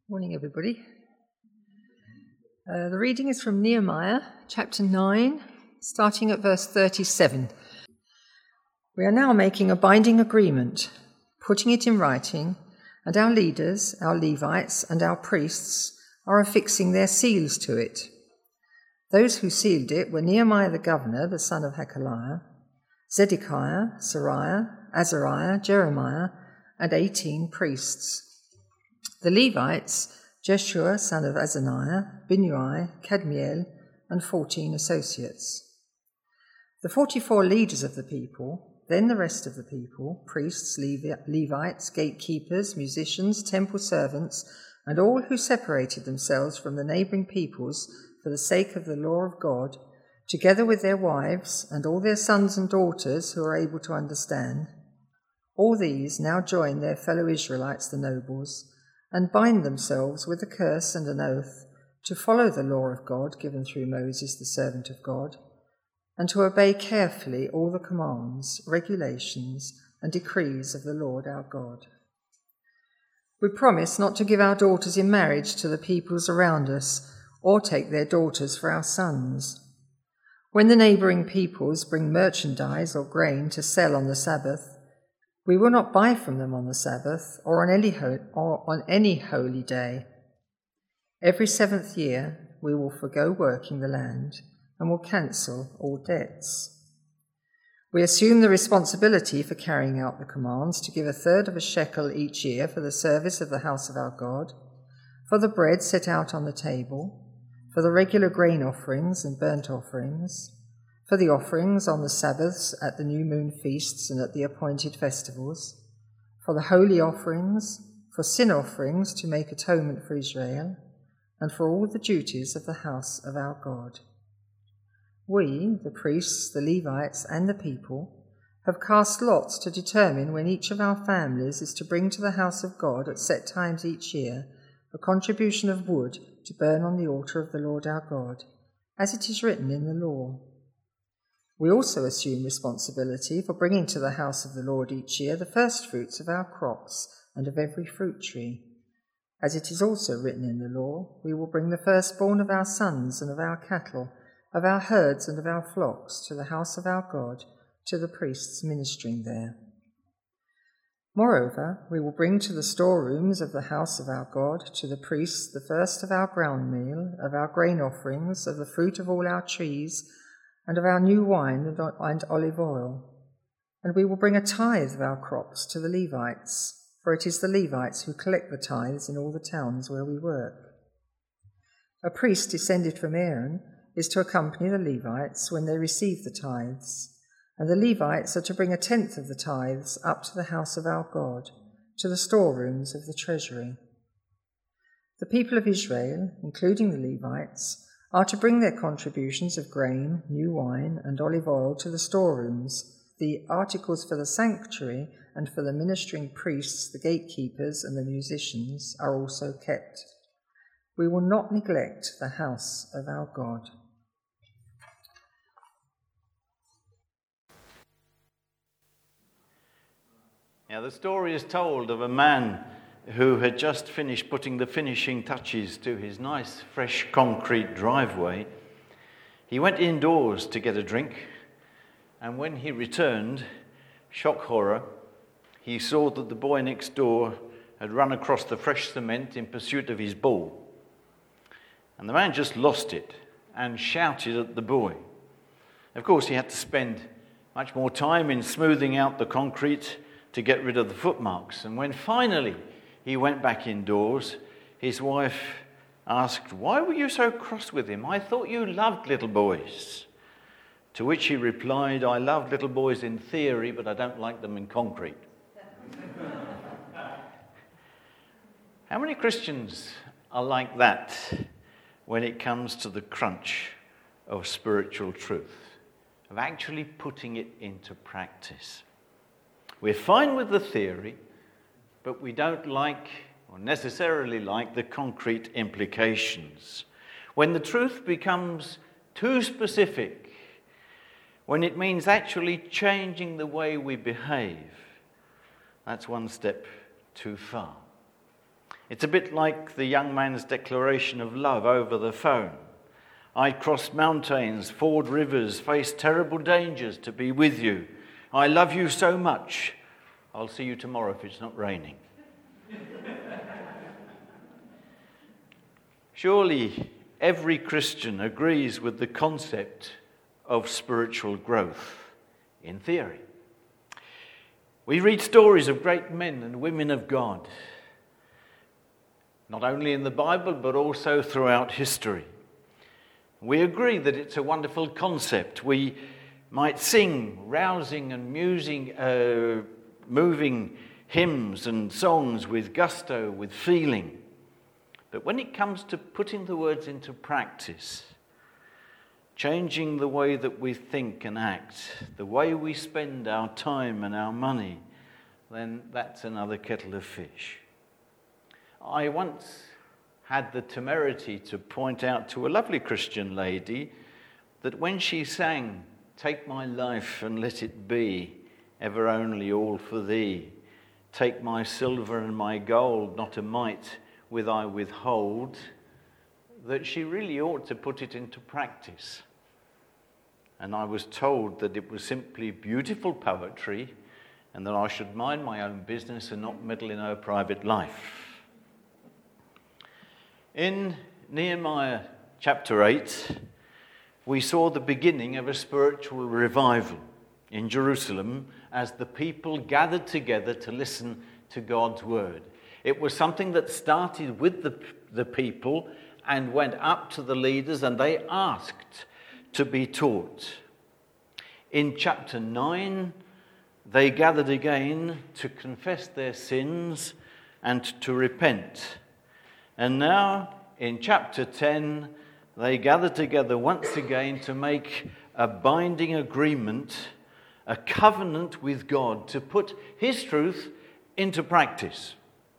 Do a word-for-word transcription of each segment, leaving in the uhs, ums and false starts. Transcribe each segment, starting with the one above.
Morning, everybody. Uh, the reading is from Nehemiah, chapter nine, starting at verse thirty-seven. We are now making a binding agreement, putting it in writing, and our leaders, our Levites, and our priests are affixing their seals to it. Those who sealed it were Nehemiah the governor, the son of Hakaliah, Zedekiah, Sariah, Azariah, Jeremiah, and eighteen priests. The Levites, Jeshua, son of Azaniah, Binnui, Kadmiel, and fourteen associates. The forty-four leaders of the people, then the rest of the people, priests, Levites, gatekeepers, musicians, temple servants, and all who separated themselves from the neighbouring peoples for the sake of the law of God, together with their wives and all their sons and daughters who are able to understand, all these now join their fellow Israelites, the nobles, and bind themselves with a curse and an oath to follow the law of God given through Moses, the servant of God, and to obey carefully all the commands, regulations, and decrees of the Lord our God. We promise not to give our daughters in marriage to the peoples around us, or take their daughters for our sons. When the neighbouring peoples bring merchandise or grain to sell on the Sabbath, we will not buy from them on the Sabbath or on any, ho- or on any holy day. Every seventh year we will forgo working the land and will cancel all debts. We assume the responsibility for carrying out the commands to give a third of a shekel each year for the service of the house of our God, for the bread set out on the table, for the regular grain offerings and burnt offerings, for the offerings on the Sabbaths, at the new moon feasts and at the appointed festivals, for the holy offerings, for sin offerings to make atonement for Israel, and for all the duties of the house of our God. We, the priests, the Levites, and the people, have cast lots to determine when each of our families is to bring to the house of God at set times each year a contribution of wood to burn on the altar of the Lord our God, as it is written in the law. We also assume responsibility for bringing to the house of the Lord each year the first fruits of our crops and of every fruit tree. As it is also written in the law, we will bring the firstborn of our sons and of our cattle, of our herds and of our flocks to the house of our God, to the priests ministering there. Moreover, we will bring to the storerooms of the house of our God, to the priests, the first of our ground meal, of our grain offerings, of the fruit of all our trees, and of our new wine and olive oil. And we will bring a tithe of our crops to the Levites, for it is the Levites who collect the tithes in all the towns where we work. A priest descended from Aaron is to accompany the Levites when they receive the tithes, and the Levites are to bring a tenth of the tithes up to the house of our God, to the storerooms of the treasury. The people of Israel, including the Levites, are to bring their contributions of grain, new wine, and olive oil to the storerooms. The articles for the sanctuary and for the ministering priests, the gatekeepers, and the musicians are also kept. We will not neglect the house of our God. Now, the story is told of a man who had just finished putting the finishing touches to his nice, fresh concrete driveway. He went indoors to get a drink, and when he returned, shock horror, he saw that the boy next door had run across the fresh cement in pursuit of his ball. And the man just lost it and shouted at the boy. Of course, he had to spend much more time in smoothing out the concrete to get rid of the footmarks. And when finally he went back indoors, his wife asked, "Why were you so cross with him? I thought you loved little boys." To which he replied, "I love little boys in theory, but I don't like them in concrete." How many Christians are like that when it comes to the crunch of spiritual truth, of actually putting it into practice? We're fine with the theory, but we don't like, or necessarily like, the concrete implications. When the truth becomes too specific, when it means actually changing the way we behave, that's one step too far. It's a bit like the young man's declaration of love over the phone. I'd cross mountains, ford rivers, face terrible dangers to be with you. I love you so much. I'll see you tomorrow if it's not raining. Surely every Christian agrees with the concept of spiritual growth in theory. We read stories of great men and women of God, not only in the Bible but also throughout history. We agree that it's a wonderful concept. We might sing rousing and musing, uh, moving hymns and songs with gusto, with feeling. But when it comes to putting the words into practice, changing the way that we think and act, the way we spend our time and our money, then that's another kettle of fish. I once had the temerity to point out to a lovely Christian lady that when she sang, "Take my life and let it be, ever only all for thee. Take my silver and my gold, not a mite will I withhold," that she really ought to put it into practice. And I was told that it was simply beautiful poetry and that I should mind my own business and not meddle in her private life. In Nehemiah chapter eight, we saw the beginning of a spiritual revival in Jerusalem as the people gathered together to listen to God's word. It was something that started with the, the people and went up to the leaders, and they asked to be taught. In chapter nine, they gathered again to confess their sins and to repent. And now, in chapter ten, they gather together once again to make a binding agreement, a covenant with God, to put his truth into practice.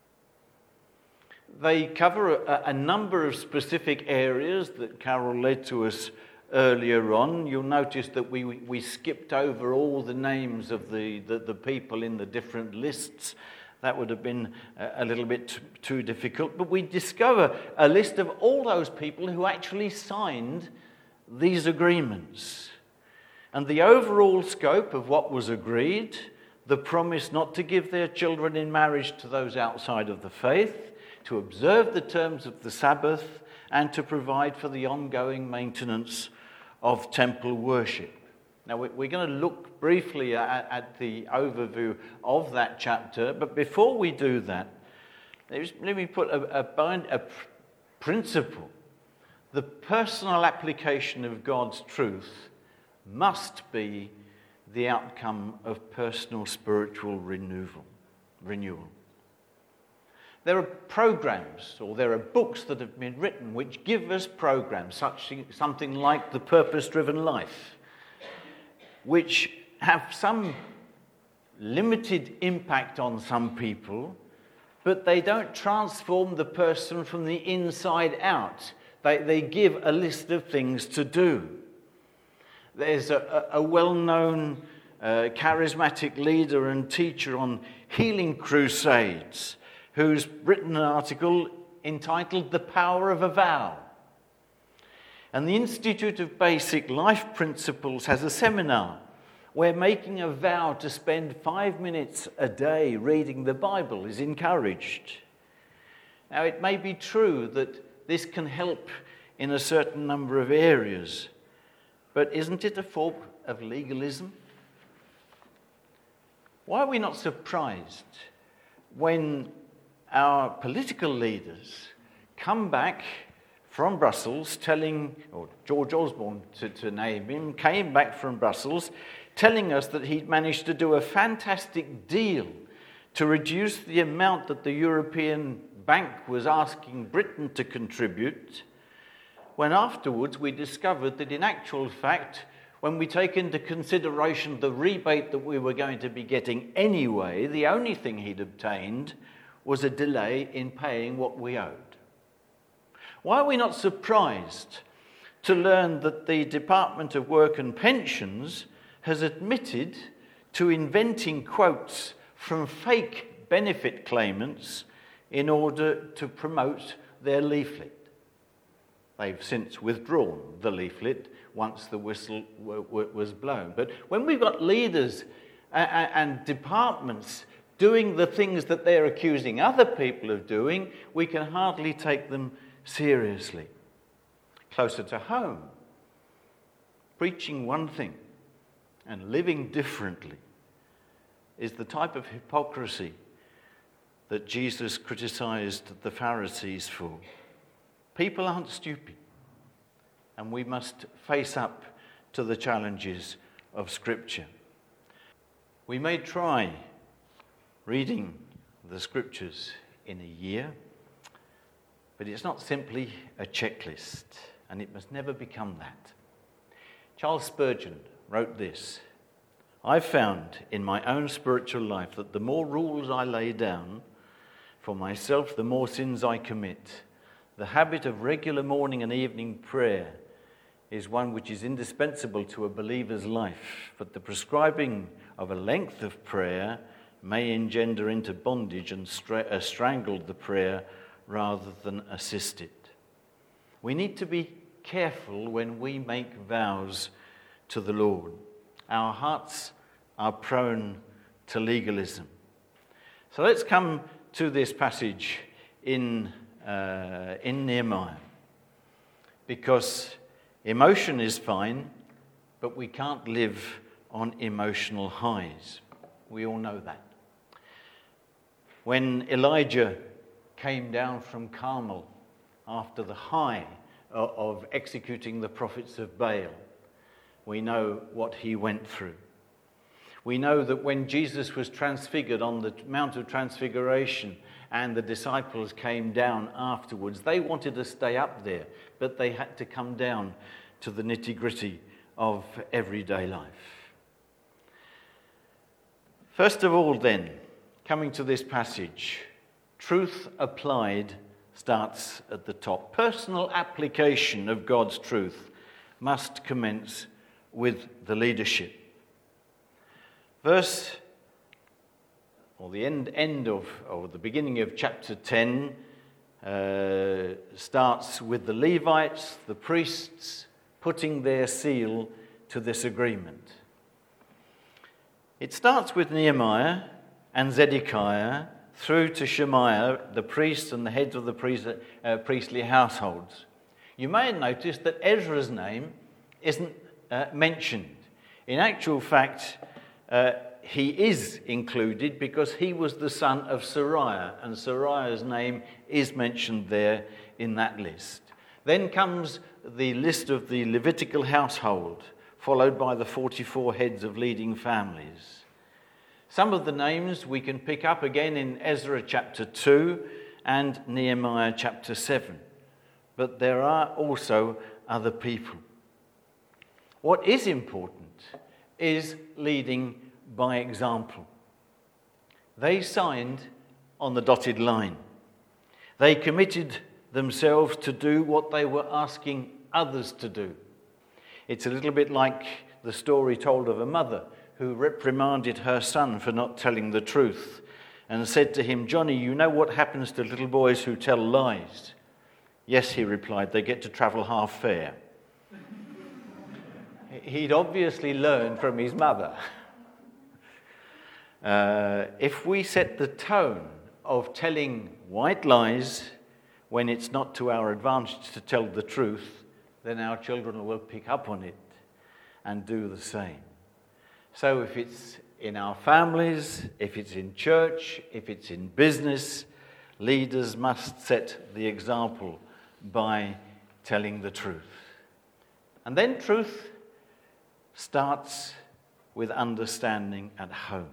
They cover a, a number of specific areas that Carol led to us earlier on. You'll notice that we, we skipped over all the names of the, the, the people in the different lists. That would have been a little bit t- too difficult. But we discover a list of all those people who actually signed these agreements. And the overall scope of what was agreed, the promise not to give their children in marriage to those outside of the faith, to observe the terms of the Sabbath, and to provide for the ongoing maintenance of temple worship. Now, we're going to look briefly at, at the overview of that chapter, but before we do that, let me put a, a, bind, a principle. The personal application of God's truth must be the outcome of personal spiritual renewal. renewal. There are programs, or there are books that have been written which give us programs, such something like The Purpose-Driven Life, which have some limited impact on some people, but they don't transform the person from the inside out. They, they give a list of things to do. There's a, a well-known uh, charismatic leader and teacher on healing crusades who's written an article entitled The Power of a Vow. And the Institute of Basic Life Principles has a seminar where making a vow to spend five minutes a day reading the Bible is encouraged. Now, it may be true that this can help in a certain number of areas, but isn't it a form of legalism? Why are we not surprised when our political leaders come back from Brussels telling, or George Osborne to, to name him, came back from Brussels telling us that he'd managed to do a fantastic deal to reduce the amount that the European Bank was asking Britain to contribute, when afterwards we discovered that in actual fact, when we take into consideration the rebate that we were going to be getting anyway, the only thing he'd obtained was a delay in paying what we owed. Why are we not surprised to learn that the Department of Work and Pensions has admitted to inventing quotes from fake benefit claimants, in order to promote their leaflet. They've since withdrawn the leaflet once the whistle w- w- was blown. But when we've got leaders and, and departments doing the things that they're accusing other people of doing, we can hardly take them seriously. Closer to home, preaching one thing and living differently is the type of hypocrisy that Jesus criticized the Pharisees for. People aren't stupid, and we must face up to the challenges of Scripture. We may try reading the Scriptures in a year, but it's not simply a checklist, and it must never become that. Charles Spurgeon wrote this: "I've found in my own spiritual life that the more rules I lay down for myself, the more sins I commit. The habit of regular morning and evening prayer is one which is indispensable to a believer's life, but the prescribing of a length of prayer may engender into bondage and stra- uh, strangle the prayer rather than assist it." We need to be careful when we make vows to the Lord. Our hearts are prone to legalism. So let's come to this passage in uh, in Nehemiah, because emotion is fine, but we can't live on emotional highs. We all know that. When Elijah came down from Carmel after the high of, of executing the prophets of Baal, we know what he went through. We know that when Jesus was transfigured on the Mount of Transfiguration and the disciples came down afterwards, they wanted to stay up there, but they had to come down to the nitty-gritty of everyday life. First of all, then, coming to this passage, truth applied starts at the top. Personal application of God's truth must commence with the leadership. Verse, or the end, end of, or the beginning of chapter ten uh, starts with the Levites, the priests, putting their seal to this agreement. It starts with Nehemiah and Zedekiah through to Shemaiah, the priest and the heads of the priest, uh, priestly households. You may have noticed that Ezra's name isn't uh, mentioned. In actual fact, uh, he is included because he was the son of Seraiah, and Seraiah's name is mentioned there in that list. Then comes the list of the Levitical household, followed by the forty-four heads of leading families. Some of the names we can pick up again in Ezra chapter two and Nehemiah chapter seven. But there are also other people. What is important is leading by example. They signed on the dotted line. They committed themselves to do what they were asking others to do. It's a little bit like the story told of a mother who reprimanded her son for not telling the truth and said to him, "Johnny, you know what happens to little boys who tell lies?" "Yes," he replied, "they get to travel half fare." He'd obviously learned from his mother. Uh, if we set the tone of telling white lies when it's not to our advantage to tell the truth, then our children will pick up on it and do the same. So if it's in our families, if it's in church, if it's in business, leaders must set the example by telling the truth. And then truth starts with understanding at home.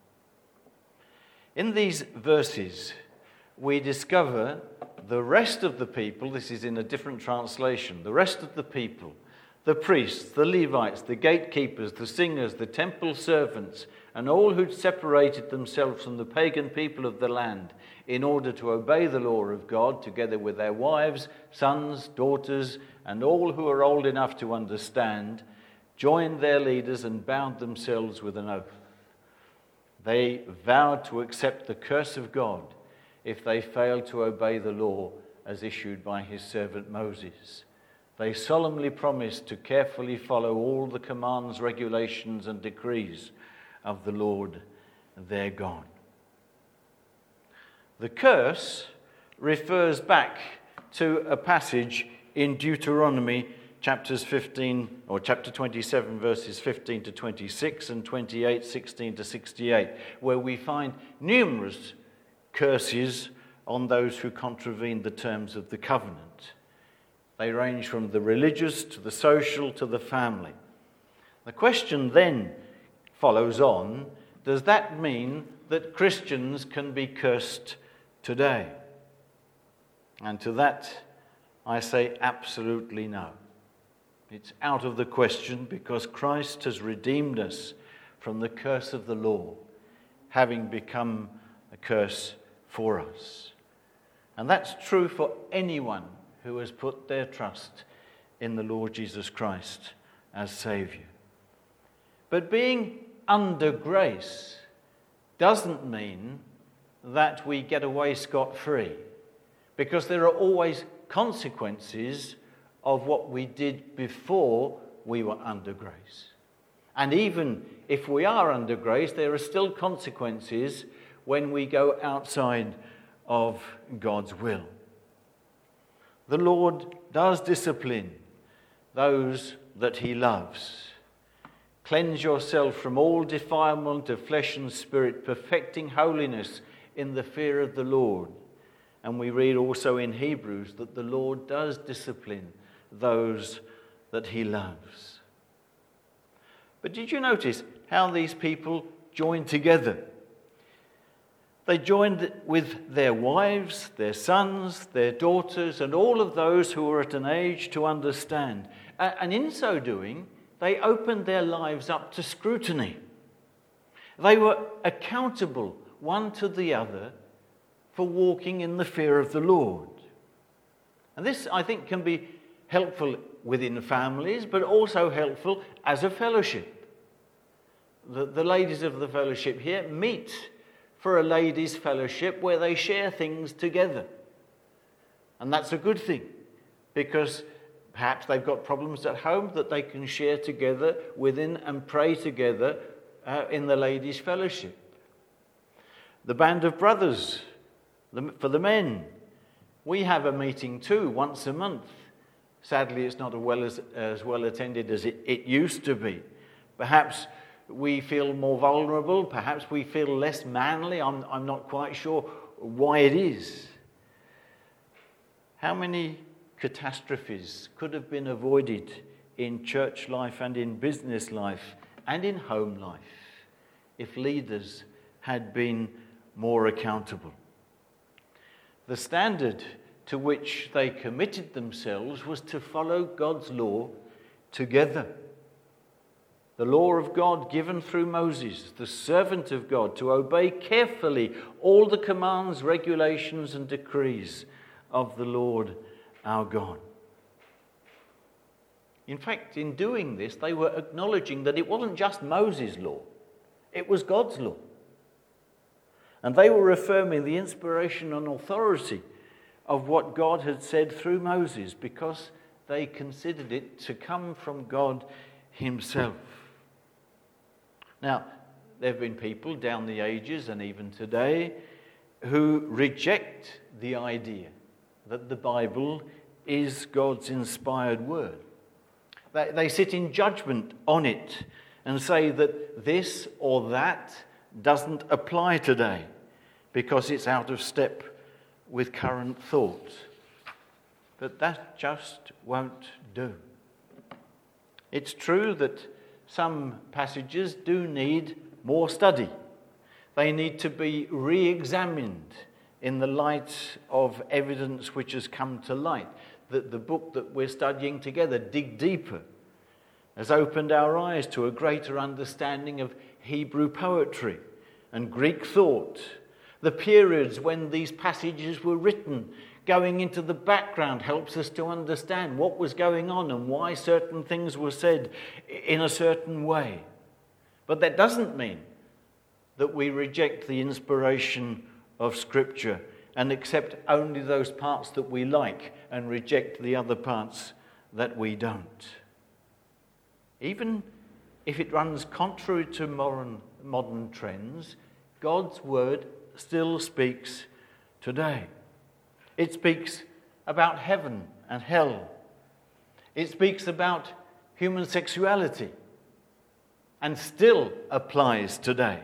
In these verses, we discover the rest of the people, this is in a different translation, the rest of the people, the priests, the Levites, the gatekeepers, the singers, the temple servants, and all who'd separated themselves from the pagan people of the land in order to obey the law of God, together with their wives, sons, daughters, and all who are old enough to understand, joined their leaders and bound themselves with an oath. They vowed to accept the curse of God if they fail to obey the law as issued by his servant Moses. They solemnly promise to carefully follow all the commands, regulations, and decrees of the Lord their God. The curse refers back to a passage in Deuteronomy chapters fifteen, or chapter twenty-seven, verses fifteen to twenty-six and twenty-eight, sixteen to sixty-eight, where we find numerous curses on those who contravene the terms of the covenant. They range from the religious to the social to the family. The question then follows on, does that mean that Christians can be cursed today? And to that I say absolutely no. It's out of the question, because Christ has redeemed us from the curse of the law, having become a curse for us. And that's true for anyone who has put their trust in the Lord Jesus Christ as Saviour. But being under grace doesn't mean that we get away scot-free, because there are always consequences of what we did before we were under grace. And even if we are under grace, there are still consequences when we go outside of God's will. The Lord does discipline those that he loves. Cleanse yourself from all defilement of flesh and spirit, perfecting holiness in the fear of the Lord. And we read also in Hebrews that the Lord does discipline those that he loves. But did you notice how these people joined together? They joined with their wives, their sons, their daughters, and all of those who were at an age to understand. And in so doing, they opened their lives up to scrutiny. They were accountable one to the other for walking in the fear of the Lord. And this, I think, can be helpful within families, but also helpful as a fellowship. The, the ladies of the fellowship here meet for a ladies' fellowship where they share things together. And that's a good thing, because perhaps they've got problems at home that they can share together within and pray together uh, in the ladies' fellowship. The band of brothers, the, for the men, we have a meeting too once a month. Sadly, it's not as well, as, as well attended as it, it used to be. Perhaps we feel more vulnerable, perhaps we feel less manly. I'm, I'm not quite sure why it is. How many catastrophes could have been avoided in church life and in business life and in home life if leaders had been more accountable? The standard to which they committed themselves was to follow God's law together. The law of God given through Moses, the servant of God, to obey carefully all the commands, regulations, and decrees of the Lord our God. In fact, in doing this, they were acknowledging that it wasn't just Moses' law, it was God's law. And they were affirming the inspiration and authority of what God had said through Moses, because they considered it to come from God himself. Now, there have been people down the ages and even today who reject the idea that the Bible is God's inspired word. They, they sit in judgment on it and say that this or that doesn't apply today because it's out of step with current thought. But that just won't do. It's true that some passages do need more study. They need to be re-examined in the light of evidence which has come to light. That the book that we're studying together, Dig Deeper, has opened our eyes to a greater understanding of Hebrew poetry and Greek thought. The periods when these passages were written, going into the background, helps us to understand what was going on and why certain things were said in a certain way. But that doesn't mean that we reject the inspiration of Scripture and accept only those parts that we like and reject the other parts that we don't. Even if it runs contrary to modern, modern trends, God's word still speaks today. It speaks about heaven and hell. It speaks about human sexuality and still applies today.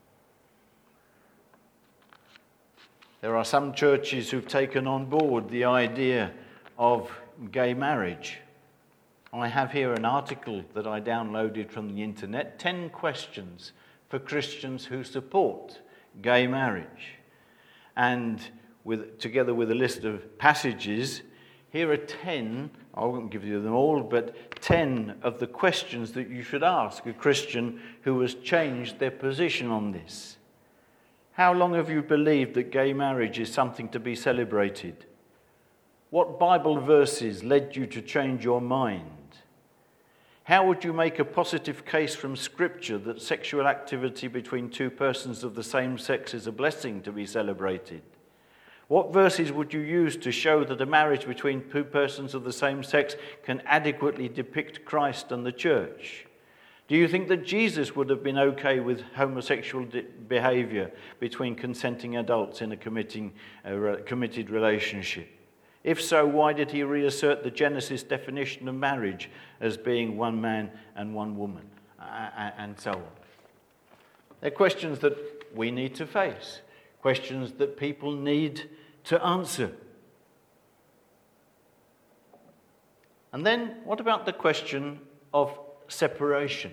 There are some churches who've taken on board the idea of gay marriage. I have here an article that I downloaded from the internet, ten questions for Christians who support gay marriage. And with, together with a list of passages, here are ten, I won't give you them all, but ten of the questions that you should ask a Christian who has changed their position on this. How long have you believed that gay marriage is something to be celebrated? What Bible verses led you to change your mind? How would you make a positive case from Scripture that sexual activity between two persons of the same sex is a blessing to be celebrated? What verses would you use to show that a marriage between two persons of the same sex can adequately depict Christ and the church? Do you think that Jesus would have been okay with homosexual de- behavior between consenting adults in a committing, uh, re- committed relationship? If so, why did he reassert the Genesis definition of marriage as being one man and one woman, uh, and so on? They're questions that we need to face, questions that people need to answer. And then, what about the question of separation?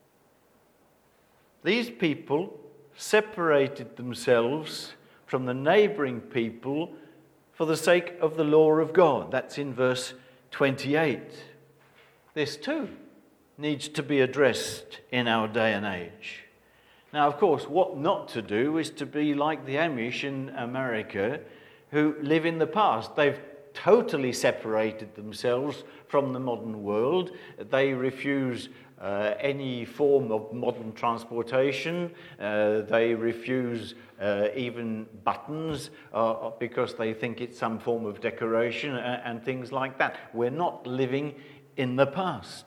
These people separated themselves from the neighbouring people for the sake of the law of God. That's in verse twenty-eight. This too needs to be addressed in our day and age. Now, of course, what not to do is to be like the Amish in America who live in the past. They've totally separated themselves from the modern world. They refuse uh, any form of modern transportation. Uh, they refuse uh, even buttons uh, because they think it's some form of decoration and, and things like that. We're not living in the past.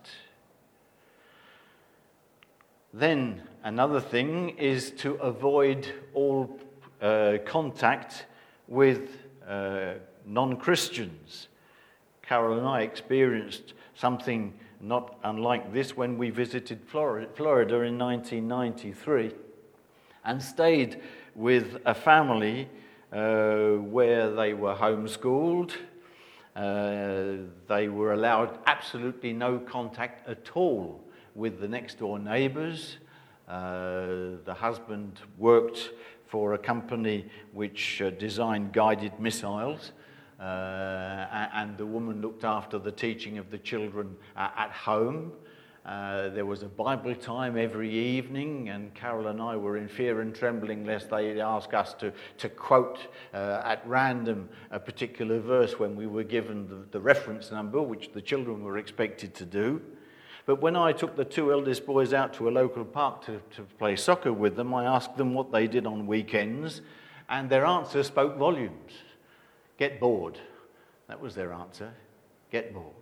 Then another thing is to avoid all uh, contact with uh, non-Christians. Carol and I experienced something not unlike this when we visited Florida in nineteen ninety-three and stayed with a family uh, where they were homeschooled. Uh, they were allowed absolutely no contact at all with the next door neighbours. Uh, the husband worked for a company which uh, designed guided missiles. Uh, and the woman looked after the teaching of the children uh, at home. Uh, there was a Bible time every evening, and Carol and I were in fear and trembling lest they'd ask us to, to quote uh, at random a particular verse when we were given the, the reference number, which the children were expected to do. But when I took the two eldest boys out to a local park to, to play soccer with them, I asked them what they did on weekends, and their answer spoke volumes. Get bored. That was their answer. Get bored.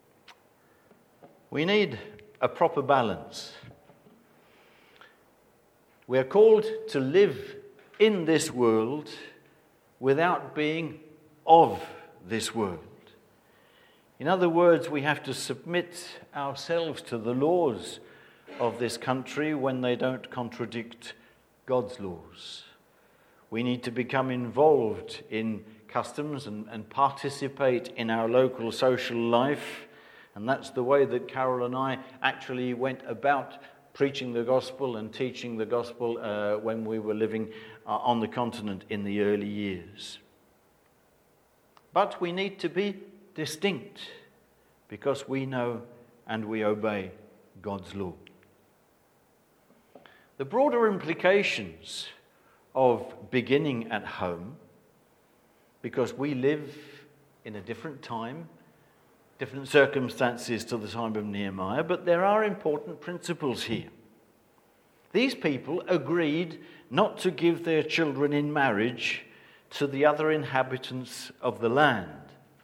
We need a proper balance. We are called to live in this world without being of this world. In other words, we have to submit ourselves to the laws of this country when they don't contradict God's laws. We need to become involved in customs and, and participate in our local social life. And that's the way that Carol and I actually went about preaching the gospel and teaching the gospel uh, when we were living uh, on the continent in the early years. But we need to be distinct because we know and we obey God's law. The broader implications of beginning at home, because we live in a different time, different circumstances to the time of Nehemiah, but there are important principles here. These people agreed not to give their children in marriage to the other inhabitants of the land.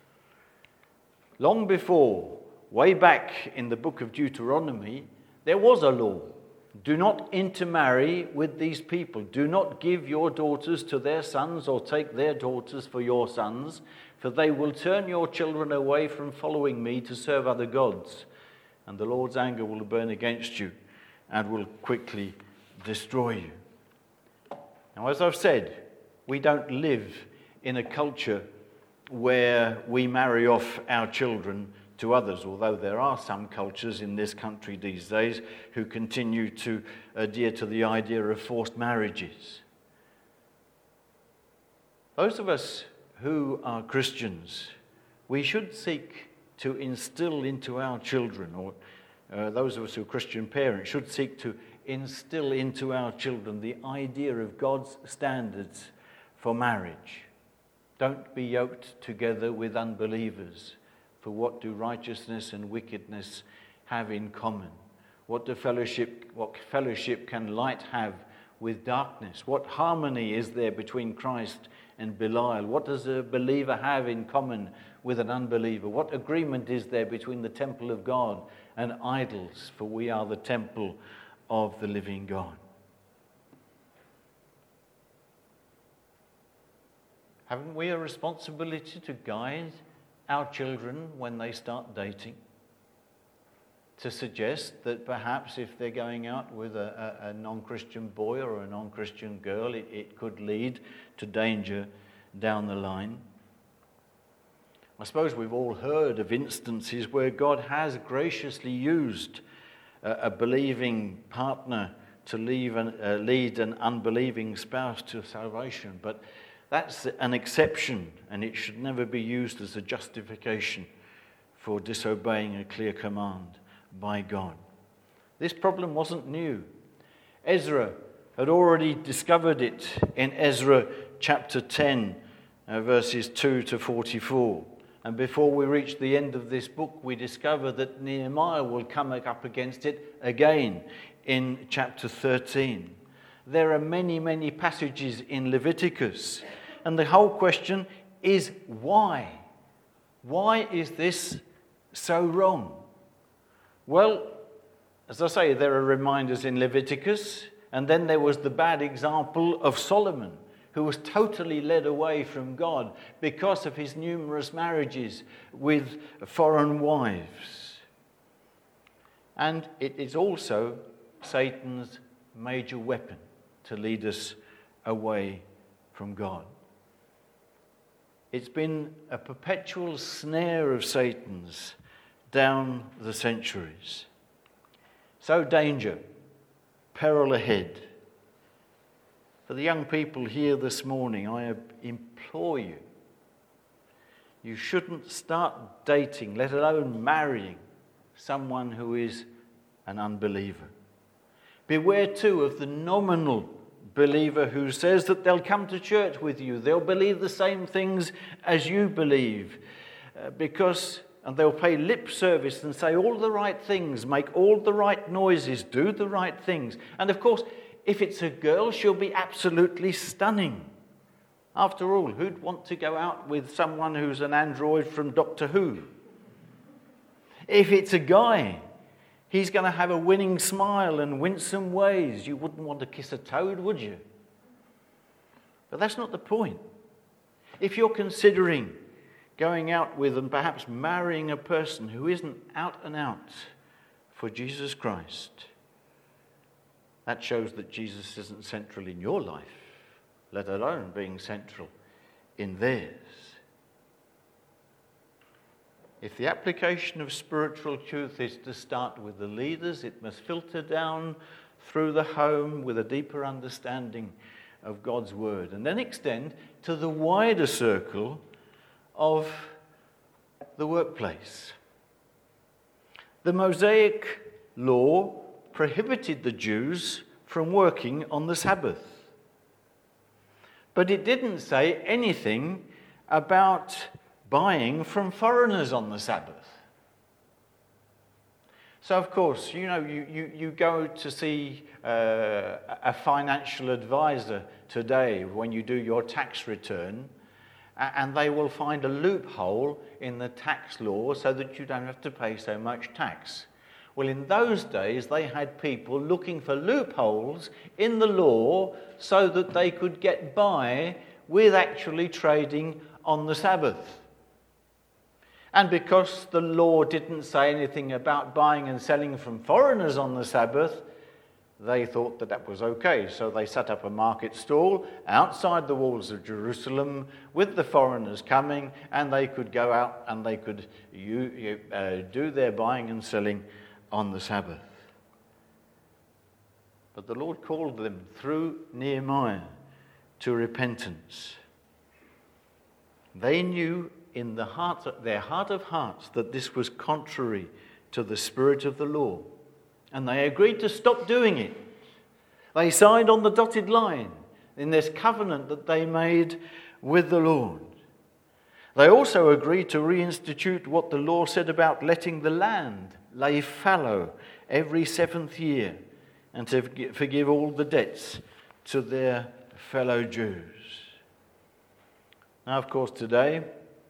Long before, way back in the book of Deuteronomy, there was a law. Do not intermarry with these people. Do not give your daughters to their sons or take their daughters for your sons, for they will turn your children away from following me to serve other gods, and the Lord's anger will burn against you and will quickly destroy you. Now, as I've said, we don't live in a culture where we marry off our children to others, although there are some cultures in this country these days who continue to adhere to the idea of forced marriages. Those of us who are Christians, we should seek to instill into our children, or uh, those of us who are Christian parents, should seek to instill into our children the idea of God's standards for marriage. Don't be yoked together with unbelievers. For what do righteousness and wickedness have in common? What do fellowship, what fellowship can light have with darkness? What harmony is there between Christ and Belial? What does a believer have in common with an unbeliever? What agreement is there between the temple of God and idols? For we are the temple of the living God. Haven't we a responsibility to guide our children when they start dating? To suggest that perhaps if they're going out with a, a, a non-Christian boy or a non-Christian girl, it, it could lead to danger down the line. I suppose we've all heard of instances where God has graciously used a, a believing partner to leave an, uh, lead an unbelieving spouse to salvation, but that's an exception, and it should never be used as a justification for disobeying a clear command by God. This problem wasn't new. Ezra had already discovered it in Ezra chapter ten, uh, verses two to forty-four. And before we reach the end of this book, we discover that Nehemiah will come up against it again in chapter thirteen. There are many, many passages in Leviticus. And the whole question is why? Why is this so wrong? Well, as I say, there are reminders in Leviticus, and then there was the bad example of Solomon, who was totally led away from God because of his numerous marriages with foreign wives. And it is also Satan's major weapon to lead us away from God. It's been a perpetual snare of Satan's down the centuries. So danger, peril ahead. For the young people here this morning, I implore you, you shouldn't start dating, let alone marrying, someone who is an unbeliever. Beware too of the nominal believer who says that they'll come to church with you, they'll believe the same things as you believe, uh, because, and they'll pay lip service and say all the right things, make all the right noises, do the right things. And of course, if it's a girl, she'll be absolutely stunning. After all, who'd want to go out with someone who's an android from Doctor Who? If it's a guy, he's going to have a winning smile and winsome ways. You wouldn't want to kiss a toad, would you? But that's not the point. If you're considering going out with and perhaps marrying a person who isn't out and out for Jesus Christ, that shows that Jesus isn't central in your life, let alone being central in theirs. If the application of spiritual truth is to start with the leaders, it must filter down through the home with a deeper understanding of God's word, and then extend to the wider circle of the workplace. The Mosaic law prohibited the Jews from working on the Sabbath, but it didn't say anything about buying from foreigners on the Sabbath. So, of course, you know, you, you, you go to see uh, a financial advisor today when you do your tax return, and they will find a loophole in the tax law so that you don't have to pay so much tax. Well, in those days, they had people looking for loopholes in the law so that they could get by with actually trading on the Sabbath. And because the law didn't say anything about buying and selling from foreigners on the Sabbath, they thought that that was okay. So they set up a market stall outside the walls of Jerusalem with the foreigners coming, and they could go out and they could uh, do their buying and selling on the Sabbath. But the Lord called them through Nehemiah to repentance. They knew in the heart, their heart of hearts, that this was contrary to the spirit of the law. And they agreed to stop doing it. They signed on the dotted line in this covenant that they made with the Lord. They also agreed to reinstitute what the law said about letting the land lay fallow every seventh year and to forgive all the debts to their fellow Jews. Now, of course, today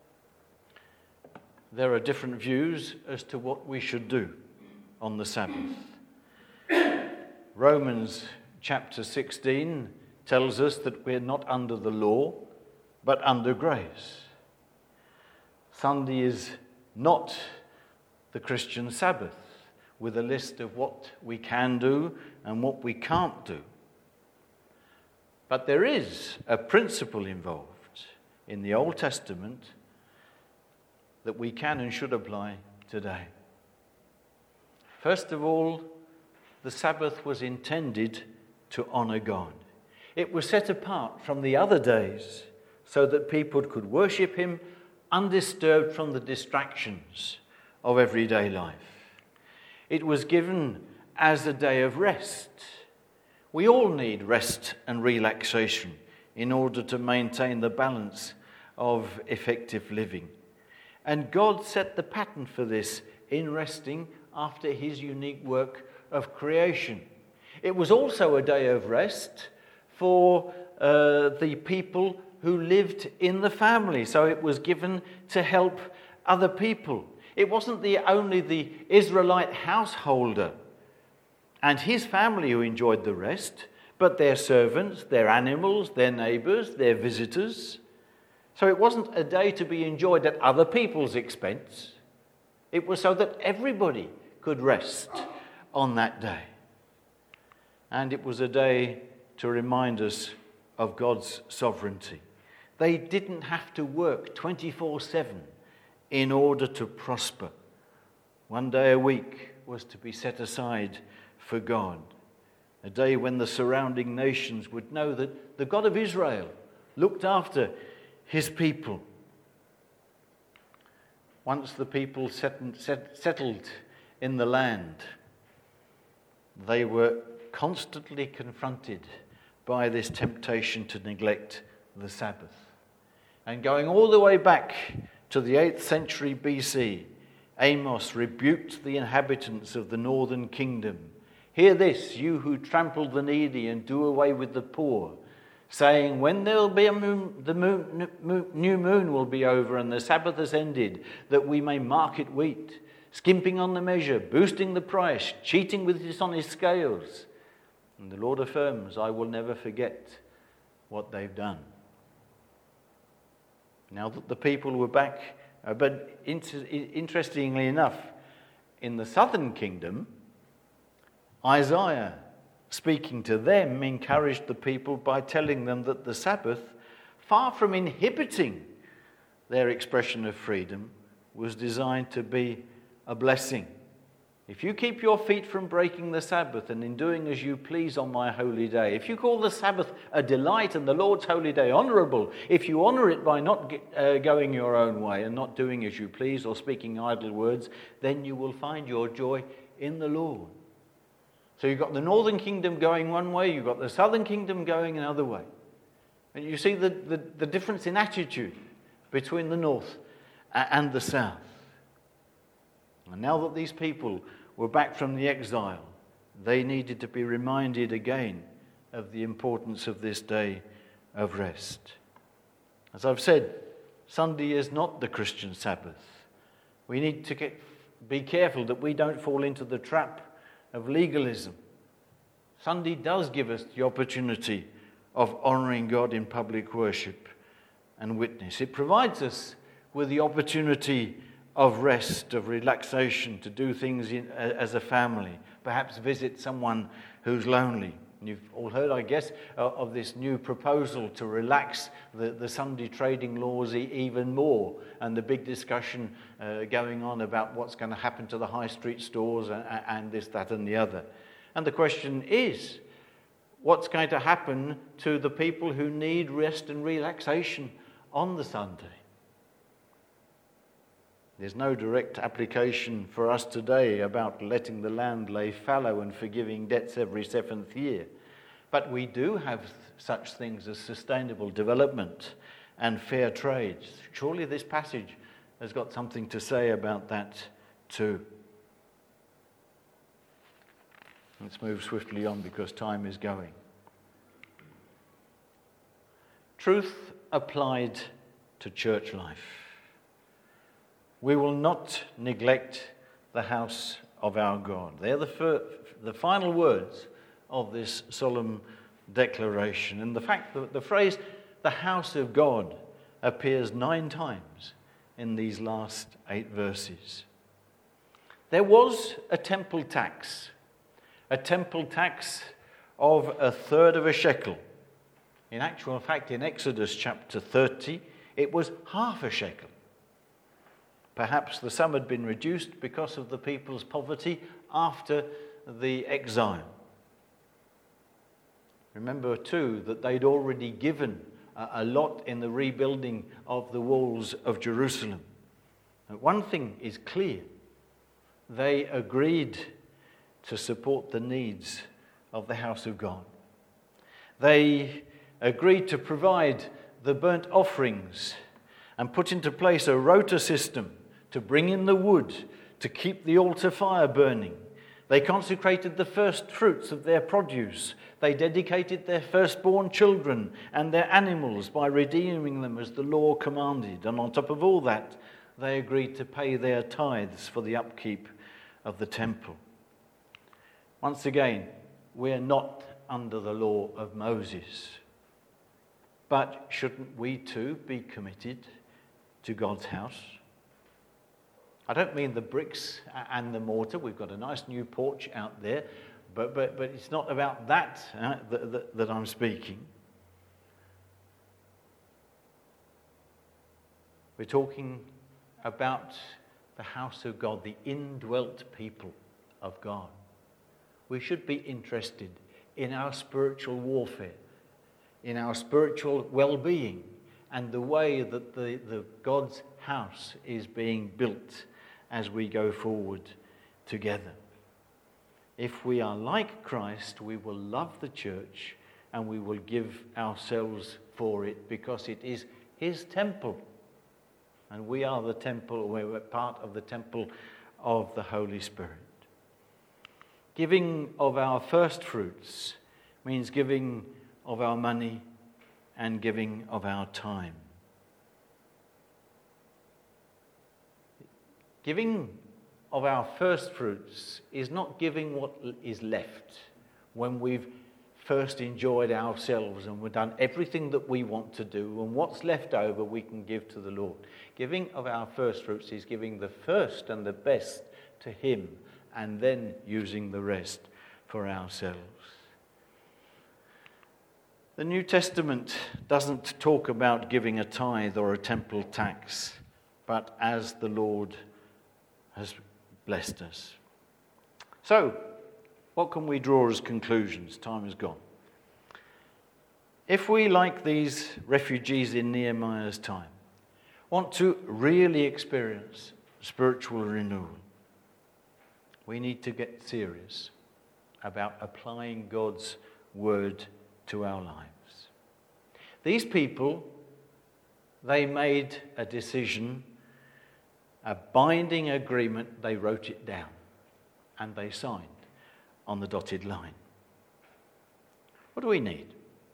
there are different views as to what we should do on the Sabbath. Romans chapter sixteen tells us that we're not under the law, but under grace. Sunday is not the Christian Sabbath, with a list of what we can do and what we can't do. But there is a principle involved in the Old Testament that we can and should apply today. First of all, the Sabbath was intended to honour God. It was set apart from the other days so that people could worship him undisturbed from the distractions of everyday life. It was given as a day of rest. We all need rest and relaxation in order to maintain the balance of effective living. And God set the pattern for this in resting after his unique work of creation. It was also a day of rest for uh, the people who lived in the family. So it was given to help other people. It wasn't the only the Israelite householder and his family who enjoyed the rest, but their servants, their animals, their neighbours, their visitors. So it wasn't a day to be enjoyed at other people's expense. It was so that everybody could rest on that day. And it was a day to remind us of God's sovereignty. They didn't have to work twenty-four seven in order to prosper. One day a week was to be set aside for God. A day when the surrounding nations would know that the God of Israel looked after his people. Once the people set, set, settled in the land, they were constantly confronted by this temptation to neglect the Sabbath. And going all the way back to the eighth century B C, Amos rebuked the inhabitants of the northern kingdom. Hear this, you who trample the needy and do away with the poor, saying, when there will be a moon, the moon, moon, new moon will be over and the Sabbath has ended, that we may market wheat, skimping on the measure, boosting the price, cheating with dishonest scales. And the Lord affirms, I will never forget what they've done. Now that the people were back, uh, but inter- interestingly enough, in the southern kingdom, Isaiah, speaking to them, encouraged the people by telling them that the Sabbath, far from inhibiting their expression of freedom, was designed to be a blessing. If you keep your feet from breaking the Sabbath and in doing as you please on my holy day, if you call the Sabbath a delight and the Lord's holy day honourable, if you honour it by not uh, going your own way and not doing as you please or speaking idle words, then you will find your joy in the Lord. So you've got the northern kingdom going one way, you've got the southern kingdom going another way. And you see the, the, the difference in attitude between the north and the south. And now that these people were back from the exile, they needed to be reminded again of the importance of this day of rest. As I've said, Sunday is not the Christian Sabbath. We need to get, be careful that we don't fall into the trap of legalism. Sunday does give us the opportunity of honouring God in public worship and witness. It provides us with the opportunity of rest, of relaxation, to do things in, as a family, perhaps visit someone who's lonely. You've all heard, I guess, of this new proposal to relax the, the Sunday trading laws even more, and the big discussion uh, going on about what's going to happen to the high street stores and, and this, that and the other. And the question is, what's going to happen to the people who need rest and relaxation on the Sunday? There's no direct application for us today about letting the land lay fallow and forgiving debts every seventh year. But we do have such things as sustainable development and fair trade. Surely this passage has got something to say about that too. Let's move swiftly on because time is going. Truth applied to church life. We will not neglect the house of our God. They're the, fir- the final words of this solemn declaration. And the fact that the phrase, the house of God, appears nine times in these last eight verses. There was a temple tax, a temple tax of a third of a shekel. In actual fact, in Exodus chapter thirty, it was half a shekel. Perhaps the sum had been reduced because of the people's poverty after the exile. Remember too that they'd already given a lot in the rebuilding of the walls of Jerusalem. One thing is clear. They agreed to support the needs of the house of God. They agreed to provide the burnt offerings and put into place a rota system to bring in the wood, to keep the altar fire burning. They consecrated the first fruits of their produce. They dedicated their firstborn children and their animals by redeeming them as the law commanded. And on top of all that, they agreed to pay their tithes for the upkeep of the temple. Once again, we're not under the law of Moses. But shouldn't we too be committed to God's house? I don't mean the bricks and the mortar. We've got a nice new porch out there, but but but it's not about that uh, that, that, that I'm speaking. We're talking about the house of God, the indwelt people of God. We should be interested in our spiritual warfare, in our spiritual well-being, and the way that the, the God's house is being built as we go forward together. If we are like Christ, we will love the church and we will give ourselves for it because it is his temple. And we are the temple, we're part of the temple of the Holy Spirit. Giving of our first fruits means giving of our money and giving of our time. Giving of our first fruits is not giving what is left when we've first enjoyed ourselves and we've done everything that we want to do, and what's left over we can give to the Lord. Giving of our first fruits is giving the first and the best to him and then using the rest for ourselves. The New Testament doesn't talk about giving a tithe or a temple tax, but as the Lord has blessed us. So, what can we draw as conclusions? Time is gone. If we, like these refugees in Nehemiah's time, want to really experience spiritual renewal, we need to get serious about applying God's word to our lives. These people, they made a decision, a binding agreement, they wrote it down. and they signed on the dotted line. What do we need?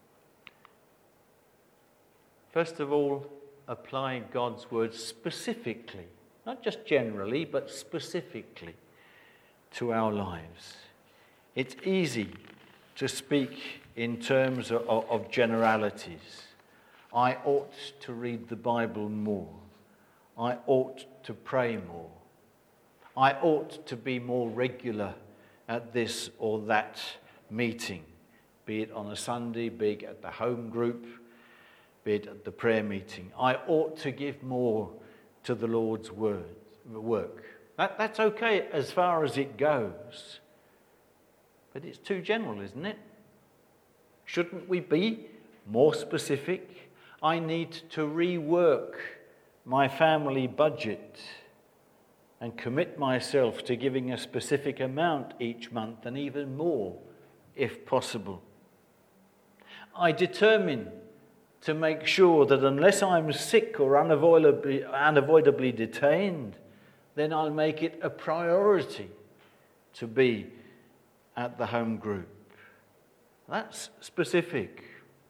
First of all, apply God's word specifically, not just generally, but specifically to our lives. It's easy to speak in terms of, of generalities. I ought to read the Bible more. I ought to pray more. I ought to be more regular at this or that meeting, be it on a Sunday, be it at the home group, be it at the prayer meeting. I ought to give more to the Lord's word, work. That, that's okay as far as it goes. But it's too general, isn't it? Shouldn't we be more specific? I need to rework my family budget and commit myself to giving a specific amount each month and even more if possible. I determine to make sure that unless I'm sick or unavoidably, unavoidably detained, then I'll make it a priority to be at the home group. That's specific.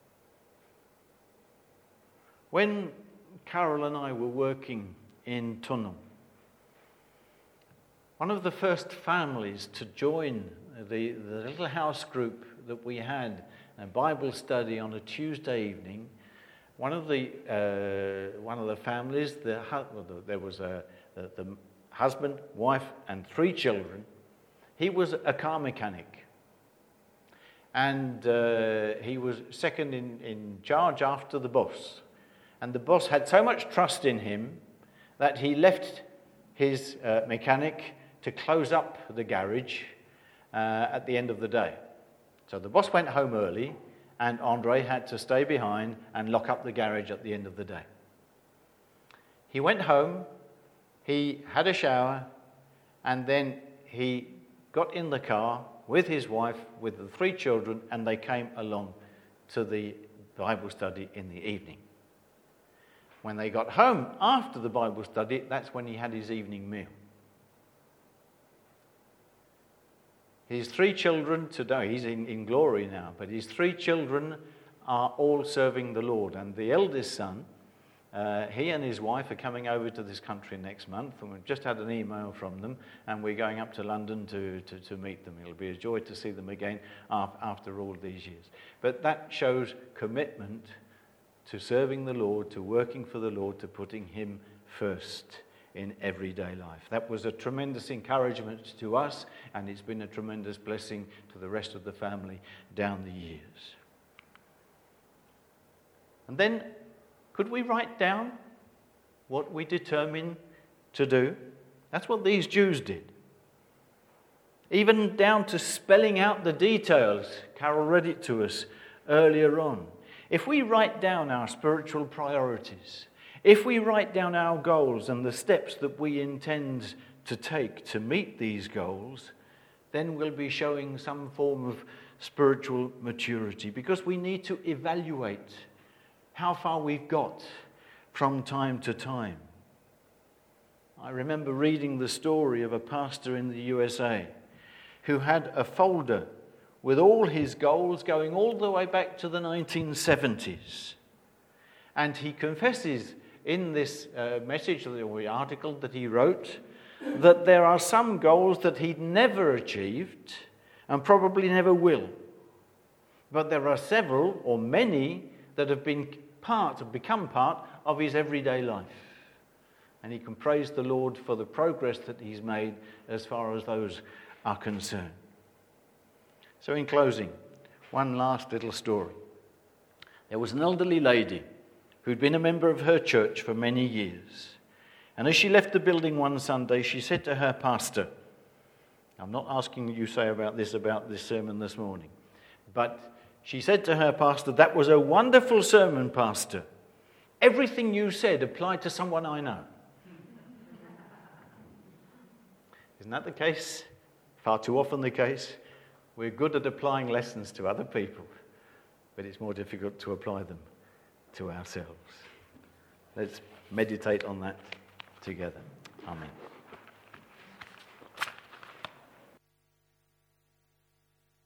When Carol and I were working in Tunnel, one of the first families to join the, the little house group that we had, a Bible study on a Tuesday evening, one of the uh, one of the families, the, there was a, the, the husband, wife, and three children. He was a car mechanic, and uh, he was second in, in charge after the boss. And the boss had so much trust in him that he left his uh, mechanic to close up the garage uh, at the end of the day. So the boss went home early, and Andre had to stay behind and lock up the garage at the end of the day. He went home, he had a shower, and then he got in the car with his wife, with the three children, and they came along to the Bible study in the evening. When they got home after the Bible study, that's when he had his evening meal. His three children today, he's in, in glory now, but his three children are all serving the Lord. And the eldest son, uh, he and his wife are coming over to this country next month, and we've just had an email from them, and we're going up to London to, to, to meet them. It'll be a joy to see them again after all these years. But that shows commitment to serving the Lord, to working for the Lord, to putting him first in everyday life. That was a tremendous encouragement to us, and it's been a tremendous blessing to the rest of the family down the years. And then, could we write down what we determine to do? That's what these Jews did. Even down to spelling out the details. Carol read it to us earlier on. If we write down our spiritual priorities, if we write down our goals and the steps that we intend to take to meet these goals, then we'll be showing some form of spiritual maturity, because we need to evaluate how far we've got from time to time. I remember reading the story of a pastor in the U S A who had a folder with all his goals going all the way back to the nineteen seventies. And he confesses in this uh, message, or the article that he wrote, that there are some goals that he'd never achieved and probably never will. But there are several, or many, that have been part, have become part of his everyday life. And he can praise the Lord for the progress that he's made as far as those are concerned. So in closing, one last little story. There was an elderly lady who'd been a member of her church for many years. And as she left the building one Sunday, she said to her pastor, I'm not asking you say about this, about this sermon this morning, but she said to her pastor, that was a wonderful sermon, pastor. Everything you said applied to someone I know. Isn't that the case? Far too often the case. We're good at applying lessons to other people, but it's more difficult to apply them to ourselves. Let's meditate on that together. Amen.